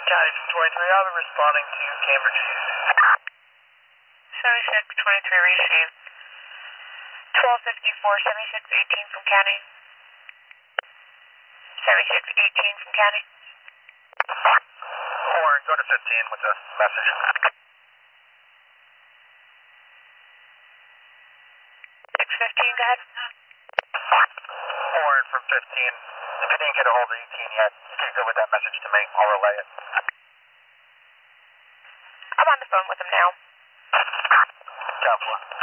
County from 23, I'll be responding to Cambridge. 7623 received. 1254, 7618 from County. 7618 from County. Warren, go to 15 with a message. 615, go ahead. Warren from 15. If you didn't get a hold of 18 yet, you can go with that message to me. I'll relay it. I'm on the phone with him now. Council.